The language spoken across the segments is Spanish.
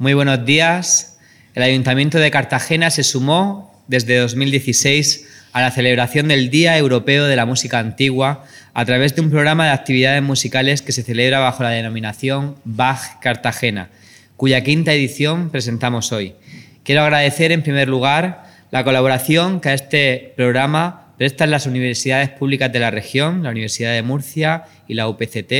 Muy buenos días. El Ayuntamiento de Cartagena se sumó desde 2016 a la celebración del Día Europeo de la Música Antigua a través de un programa de actividades musicales que se celebra bajo la denominación Bach Cartagena, cuya quinta edición presentamos hoy. Quiero agradecer en primer lugar la colaboración que a este programa prestan las universidades públicas de la región, la Universidad de Murcia y la UPCT,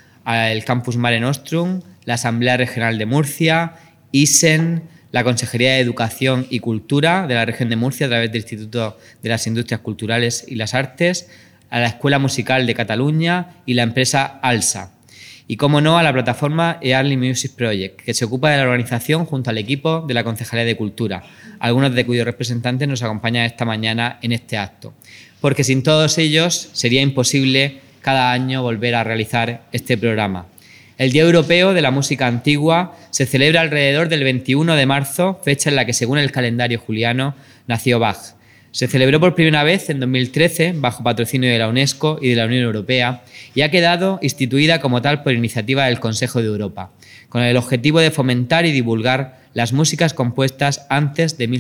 el Campus Mare Nostrum, la Asamblea Regional de Murcia, ISEN, la Consejería de Educación y Cultura de la región de Murcia a través del Instituto de las Industrias Culturales y las Artes, a la Escuela Musical de Cataluña y la empresa ALSA. Y, como no, a la plataforma Early Music Project, que se ocupa de la organización junto al equipo de la Concejalía de Cultura, algunos de cuyos representantes nos acompañan esta mañana en este acto. Porque sin todos ellos sería imposible cada año volver a realizar este programa. El Día Europeo de la Música Antigua se celebra alrededor del 21 de marzo, fecha en la que, según el calendario juliano, nació Bach. Se celebró por primera vez en 2013 bajo patrocinio de la UNESCO y de la Unión Europea y ha quedado instituida como tal por iniciativa del Consejo de Europa, con el objetivo de fomentar y divulgar las músicas compuestas antes de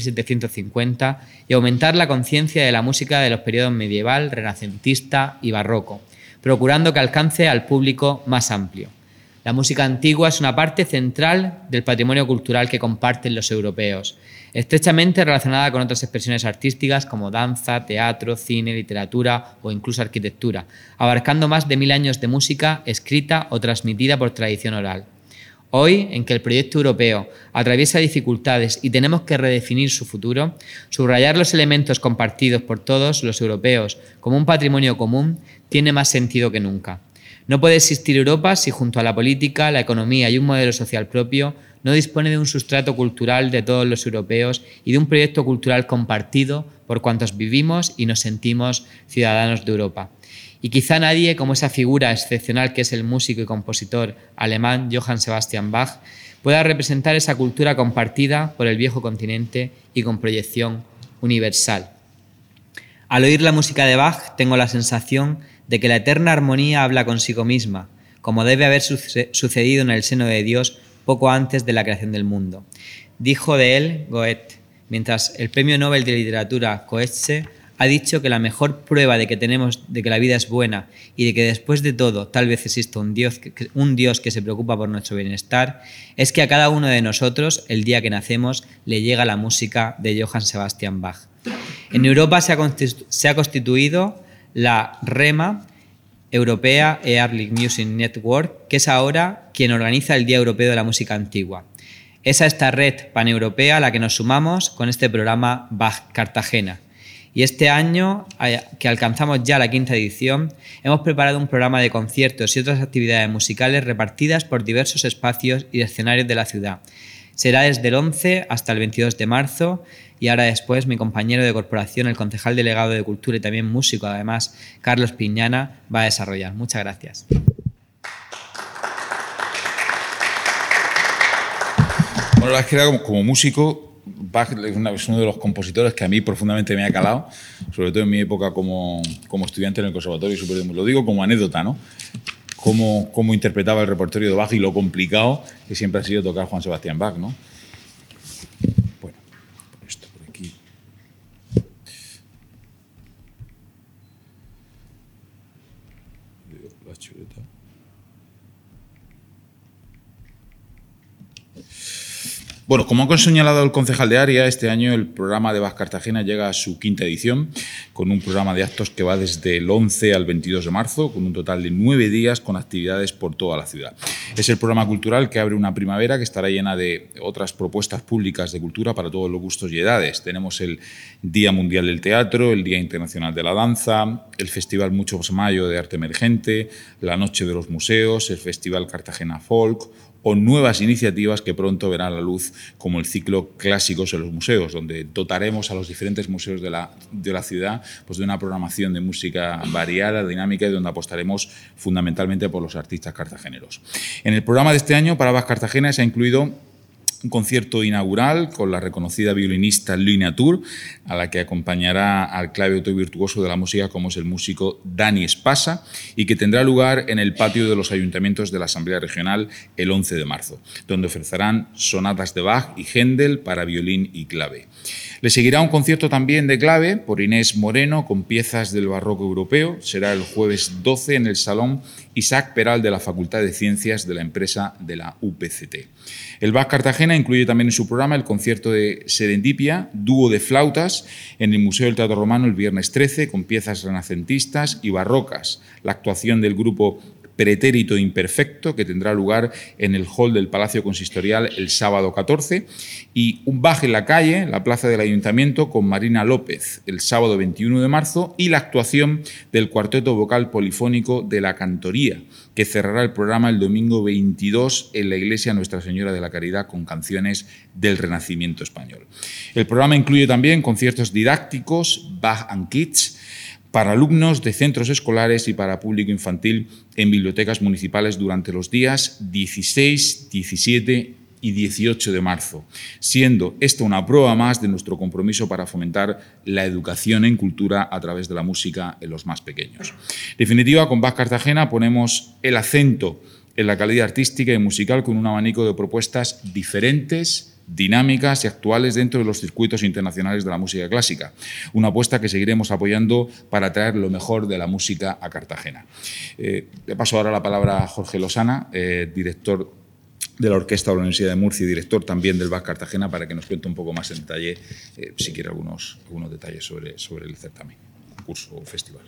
1750 y aumentar la conciencia de la música de los periodos medieval, renacentista y barroco, procurando que alcance al público más amplio. La música antigua es una parte central del patrimonio cultural que comparten los europeos, estrechamente relacionada con otras expresiones artísticas como danza, teatro, cine, literatura o incluso arquitectura, abarcando más de 1000 años de música escrita o transmitida por tradición oral. Hoy, en que el proyecto europeo atraviesa dificultades y tenemos que redefinir su futuro, subrayar los elementos compartidos por todos los europeos como un patrimonio común tiene más sentido que nunca. No puede existir Europa si junto a la política, la economía y un modelo social propio no dispone de un sustrato cultural de todos los europeos y de un proyecto cultural compartido por cuantos vivimos y nos sentimos ciudadanos de Europa. Y quizá nadie, como esa figura excepcional que es el músico y compositor alemán Johann Sebastian Bach, pueda representar esa cultura compartida por el viejo continente y con proyección universal. Al oír la música de Bach tengo la sensación de que la eterna armonía habla consigo misma, como debe haber sucedido en el seno de Dios poco antes de la creación del mundo. Dijo de él Goethe, mientras el Premio Nobel de Literatura Coetze ha dicho que la mejor prueba de que la vida es buena y de que después de todo tal vez exista un Dios que se preocupa por nuestro bienestar, es que a cada uno de nosotros, el día que nacemos, le llega la música de Johann Sebastian Bach. En Europa se ha constituido la REMA, Europea Early Music Network, que es ahora quien organiza el Día Europeo de la Música Antigua. Es a esta red paneuropea a la que nos sumamos con este programa Bach Cartagena. Y este año, que alcanzamos ya la quinta edición, hemos preparado un programa de conciertos y otras actividades musicales repartidas por diversos espacios y escenarios de la ciudad. Será desde el 11 hasta el 22 de marzo y ahora después mi compañero de corporación, el concejal delegado de Cultura y también músico, además, Carlos Piñana, va a desarrollar. Muchas gracias. Bueno, la verdad es que como músico, Bach es uno de los compositores que a mí profundamente me ha calado, sobre todo en mi época como estudiante en el Conservatorio Superior de Murcia. Lo digo como anécdota, ¿no? Cómo interpretaba el repertorio de Bach y lo complicado que siempre ha sido tocar Juan Sebastián Bach, ¿no? Bueno, esto por aquí. La chuleta. Bueno, como ha señalado el concejal de área, este año el programa de Bach Cartagena llega a su quinta edición, con un programa de actos que va desde el 11 al 22 de marzo, con un total de 9 días con actividades por toda la ciudad. Es el programa cultural que abre una primavera que estará llena de otras propuestas públicas de cultura para todos los gustos y edades. Tenemos el Día Mundial del Teatro, el Día Internacional de la Danza, el Festival Muchos Mayo de Arte Emergente, la Noche de los Museos, el Festival Cartagena Folk o nuevas iniciativas que pronto verán la luz, como el ciclo Clásicos en los Museos, donde dotaremos a los diferentes museos de la ciudad pues de una programación de música variada, dinámica y donde apostaremos fundamentalmente por los artistas cartageneros. En el programa de este año para Bach Cartagena se ha incluido un concierto inaugural con la reconocida violinista Lina Tur, a la que acompañará al clave autovirtuoso de la música como es el músico Dani Espasa, y que tendrá lugar en el patio de los ayuntamientos de la Asamblea Regional el 11 de marzo, donde ofrecerán sonatas de Bach y Händel para violín y clave. Le seguirá un concierto también de clave por Inés Moreno con piezas del barroco europeo. Será el jueves 12 en el Salón Isaac Peral de la Facultad de Ciencias de la empresa de la UPCT. El Bach Cartagena incluye también en su programa el concierto de Serendipia, dúo de flautas, en el Museo del Teatro Romano el viernes 13 con piezas renacentistas y barrocas. La actuación del grupo Pretérito Imperfecto, que tendrá lugar en el hall del Palacio Consistorial el sábado 14, y un Bach en la calle, en la plaza del Ayuntamiento, con Marina López, el sábado 21 de marzo, y la actuación del Cuarteto Vocal Polifónico de la Cantoría, que cerrará el programa el domingo 22 en la Iglesia Nuestra Señora de la Caridad con canciones del Renacimiento español. El programa incluye también conciertos didácticos, Bach and Kids, para alumnos de centros escolares y para público infantil en bibliotecas municipales durante los días 16, 17 y 18 de marzo, siendo esta una prueba más de nuestro compromiso para fomentar la educación en cultura a través de la música en los más pequeños. En definitiva, con Bach Cartagena ponemos el acento en la calidad artística y musical con un abanico de propuestas diferentes, dinámicas y actuales dentro de los circuitos internacionales de la música clásica. Una apuesta que seguiremos apoyando para traer lo mejor de la música a Cartagena. Le paso ahora la palabra a Jorge Losana, director de la Orquesta de la Universidad de Murcia y director también del Bach Cartagena, para que nos cuente un poco más en detalle, si quiere, algunos detalles sobre el certamen, concurso o festival.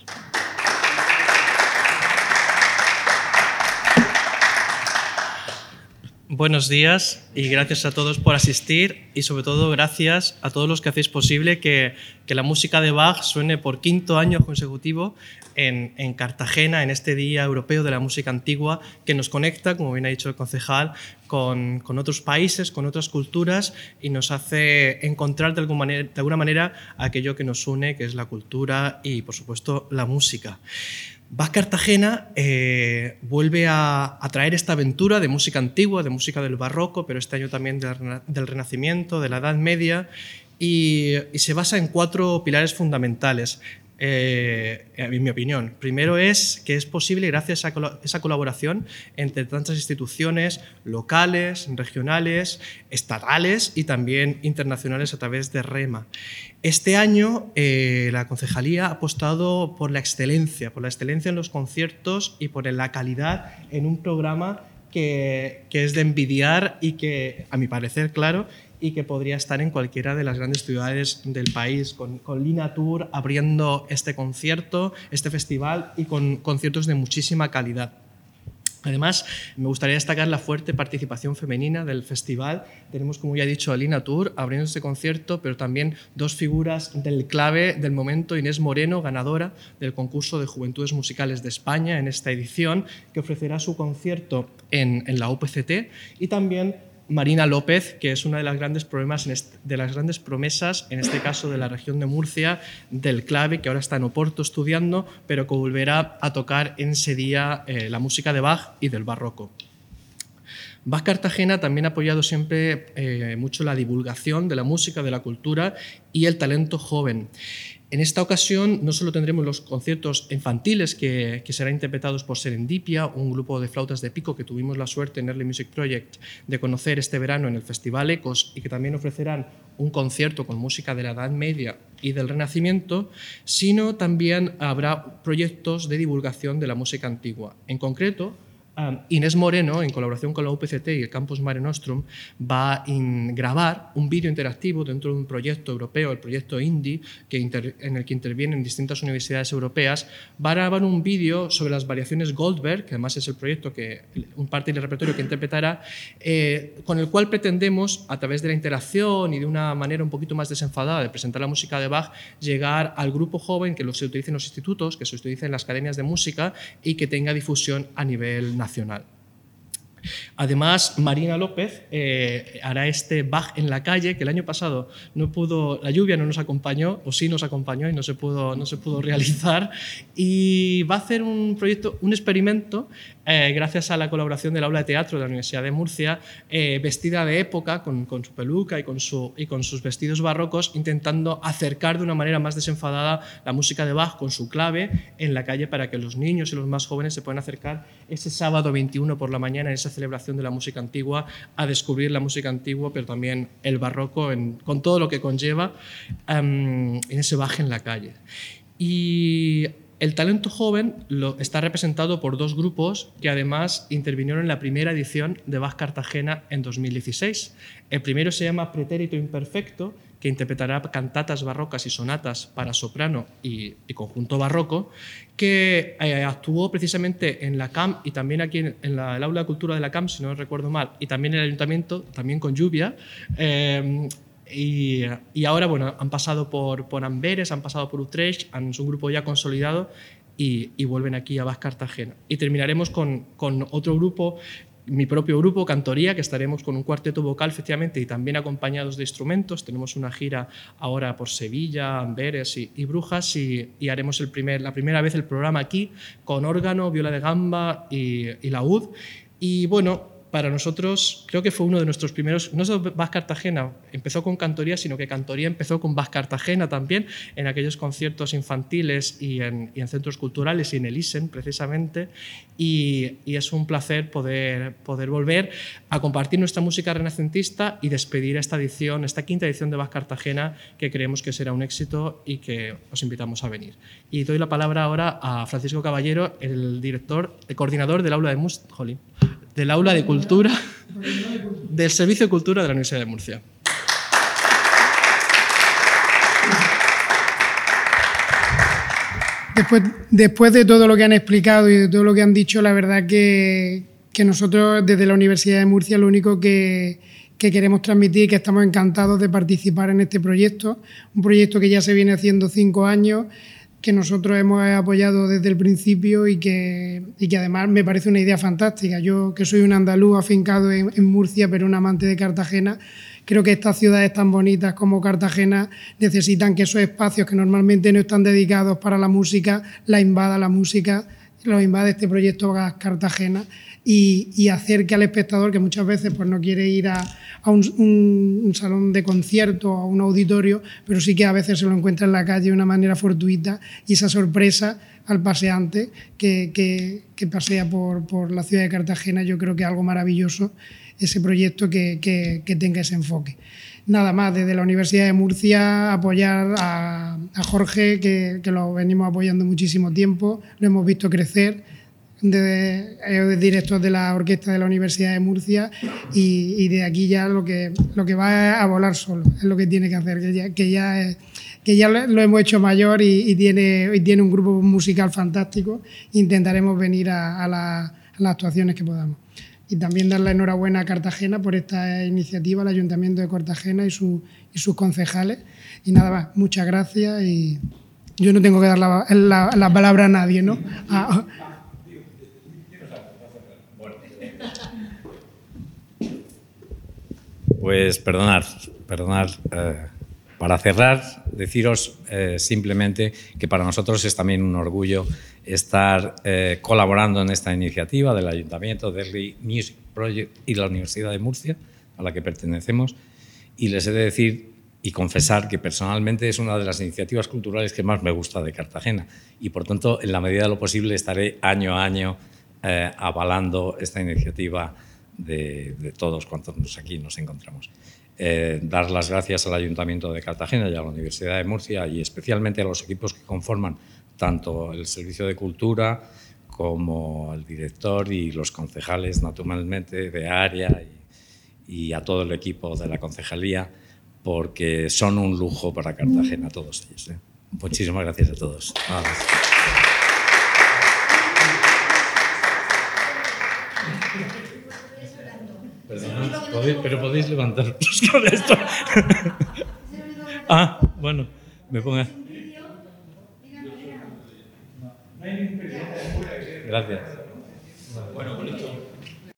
Buenos días y gracias a todos por asistir y sobre todo gracias a todos los que hacéis posible que la música de Bach suene por quinto año consecutivo en Cartagena, en este Día Europeo de la Música Antigua, que nos conecta, como bien ha dicho el concejal, con otros países, con otras culturas, y nos hace encontrar de alguna manera aquello que nos une, que es la cultura y, por supuesto, la música. Bach Cartagena vuelve a traer esta aventura de música antigua, de música del barroco, pero este año también del Renacimiento, de la Edad Media, y se basa en 4 pilares fundamentales, en mi opinión. Primero es que es posible gracias a esa colaboración entre tantas instituciones locales, regionales, estatales y también internacionales a través de REMA. Este año la concejalía ha apostado por la excelencia en los conciertos y por la calidad en un programa que es de envidiar y que, a mi parecer, claro, y que podría estar en cualquiera de las grandes ciudades del país, con Lina Tur abriendo este concierto, este festival, y con conciertos de muchísima calidad. Además, me gustaría destacar la fuerte participación femenina del festival. Tenemos, como ya he dicho, a Lina Tur abriendo este concierto, pero también 2 figuras del clave del momento: Inés Moreno, ganadora del concurso de Juventudes Musicales de España en esta edición, que ofrecerá su concierto en la UPCT, y también Marina López, que es una de las grandes promesas, en este caso de la región de Murcia, del clave, que ahora está en Oporto estudiando, pero que volverá a tocar en ese día la música de Bach y del barroco. Bach Cartagena también ha apoyado siempre mucho la divulgación de la música, de la cultura y el talento joven. En esta ocasión no solo tendremos los conciertos infantiles que serán interpretados por Serendipia, un grupo de flautas de pico que tuvimos la suerte en Early Music Project de conocer este verano en el Festival Ecos, y que también ofrecerán un concierto con música de la Edad Media y del Renacimiento, sino también habrá proyectos de divulgación de la música antigua. En concreto, Inés Moreno, en colaboración con la UPCT y el Campus Mare Nostrum, va a grabar un vídeo interactivo dentro de un proyecto europeo, el proyecto INDI, en el que intervienen distintas universidades europeas. Va a grabar un vídeo sobre las variaciones Goldberg, que además es el proyecto un parte del repertorio que interpretará, con el cual pretendemos, a través de la interacción y de una manera un poquito más desenfadada de presentar la música de Bach, llegar al grupo joven, que se utilice en los institutos, que se utilice en las academias de música y que tenga difusión a nivel nacional. Además, Marina López hará este Bach en la calle, que el año pasado la lluvia no nos acompañó, o sí nos acompañó y no se pudo realizar, y va a hacer un experimento gracias a la colaboración del aula de teatro de la Universidad de Murcia, vestida de época, con su peluca y con sus vestidos barrocos, intentando acercar de una manera más desenfadada la música de Bach con su clave en la calle para que los niños y los más jóvenes se puedan acercar ese sábado 21 por la mañana en esa celebración de la música antigua a descubrir la música antigua, pero también el barroco con todo lo que conlleva en ese Bach en la calle. Y el talento joven está representado por 2 grupos que además intervinieron en la primera edición de Bach Cartagena en 2016. El primero se llama Pretérito Imperfecto, que interpretará cantatas barrocas y sonatas para soprano y conjunto barroco, que actuó precisamente en la CAM y también aquí en el Aula de Cultura de la CAM, si no recuerdo mal, y también en el Ayuntamiento, también con lluvia. Y ahora, bueno, han pasado por Amberes, han pasado por Utrecht, es un grupo ya consolidado y vuelven aquí a Bach Cartagena. Y terminaremos con otro grupo, mi propio grupo, Cantoría, que estaremos con un cuarteto vocal, efectivamente, y también acompañados de instrumentos. Tenemos una gira ahora por Sevilla, Amberes y Brujas y haremos la primera vez el programa aquí con órgano, viola de gamba y laúd. Y bueno, para nosotros creo que fue uno de nuestros primeros, no solo Bach Cartagena empezó con Cantoría, sino que Cantoría empezó con Bach Cartagena también, en aquellos conciertos infantiles y en centros culturales y en el ISEN precisamente, y es un placer poder volver a compartir nuestra música renacentista y despedir esta edición, esta 5ª edición de Bach Cartagena, que creemos que será un éxito y que os invitamos a venir. Y doy la palabra ahora a Francisco Caballero, el coordinador del Aula del Aula de Cultura, del Servicio de Cultura de la Universidad de Murcia. Después de todo lo que han explicado y de todo lo que han dicho, la verdad que nosotros desde la Universidad de Murcia lo único que queremos transmitir es que estamos encantados de participar en este proyecto, un proyecto que ya se viene haciendo 5 años, que nosotros hemos apoyado desde el principio y que además me parece una idea fantástica. Yo, que soy un andaluz afincado en Murcia, pero un amante de Cartagena, creo que estas ciudades tan bonitas como Cartagena necesitan que esos espacios que normalmente no están dedicados para la música, la invada la música, los invade este proyecto Cartagena y acerque al espectador, que muchas veces pues, no quiere ir a un salón de concierto o a un auditorio, pero sí que a veces se lo encuentra en la calle de una manera fortuita, y esa sorpresa al paseante que pasea por la ciudad de Cartagena, yo creo que es algo maravilloso ese proyecto que tenga ese enfoque. Nada más, desde la Universidad de Murcia apoyar a Jorge, que lo venimos apoyando muchísimo tiempo, lo hemos visto crecer, de director de la orquesta de la Universidad de Murcia, y de aquí ya lo que va a volar solo, es lo que tiene que hacer, que ya lo hemos hecho mayor y tiene un grupo musical fantástico. Intentaremos venir a las actuaciones que podamos. Y también dar la enhorabuena a Cartagena por esta iniciativa, al Ayuntamiento de Cartagena y sus concejales. Y nada más, muchas gracias, y yo no tengo que dar la palabra a nadie, ¿no? Pues perdonad. Para cerrar, deciros simplemente que para nosotros es también un orgullo estar colaborando en esta iniciativa del Ayuntamiento, del Music Project y la Universidad de Murcia, a la que pertenecemos, y les he de decir y confesar que personalmente es una de las iniciativas culturales que más me gusta de Cartagena, y por tanto, en la medida de lo posible, estaré año a año avalando esta iniciativa de todos cuantos aquí nos encontramos. Dar las gracias al Ayuntamiento de Cartagena y a la Universidad de Murcia, y especialmente a los equipos que conforman tanto el Servicio de Cultura como el director y los concejales, naturalmente, de área, y a todo el equipo de la concejalía, porque son un lujo para Cartagena, todos ellos. Muchísimas gracias a todos. Nada más. Pero podéis levantaros con esto. Bueno, me ponga. Gracias. Bueno, con esto